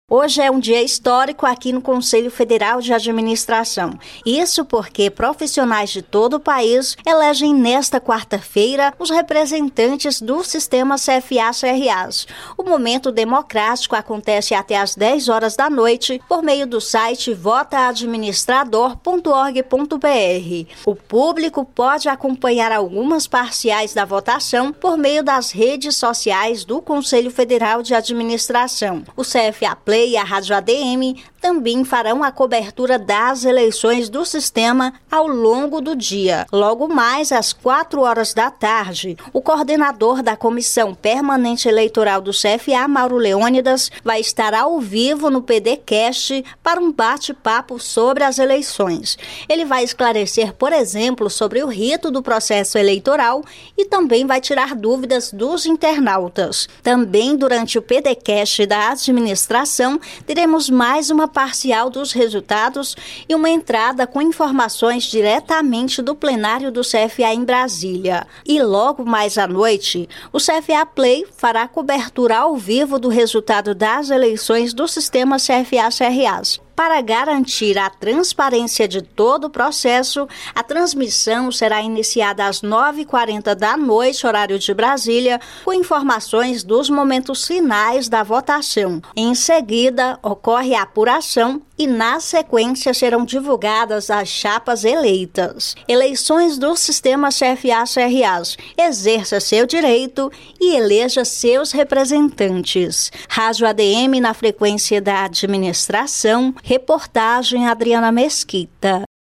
Hoje é um dia histórico aqui no Conselho Federal de Administração. Isso porque profissionais de todo o país elegem nesta quarta-feira os representantes do sistema CFA-CRAs. O momento democrático acontece até às 10 horas da noite por meio do site votaadministrador.org.br. O público pode acompanhar algumas parciais da votação por meio das redes sociais do Conselho Federal de Administração. O CFA Play e a Rádio ADM também farão a cobertura das eleições do sistema ao longo do dia. Logo mais às 4 horas da tarde, o coordenador da Comissão Permanente Eleitoral do CFA, Mauro Leônidas, vai estar ao vivo no PDcast para um bate-papo sobre as eleições. Ele vai esclarecer, por exemplo, sobre o rito do processo eleitoral e também vai tirar dúvidas dos internautas. Também durante o PDcast da administração, teremos mais uma parcial dos resultados e uma entrada com informações diretamente do plenário do CFA em Brasília. E logo mais à noite, o CFA Play fará cobertura ao vivo do resultado das eleições do sistema CFA-CRAs. Para garantir a transparência de todo o processo, a transmissão será iniciada às 9h40 da noite, horário de Brasília, com informações dos momentos finais da votação. Em seguida, ocorre a apuração e, na sequência, serão divulgadas as chapas eleitas. Eleições do sistema CFA-CRAs. Exerça seu direito e eleja seus representantes. Rádio ADM na frequência da administração. Reportagem Adriana Mesquita.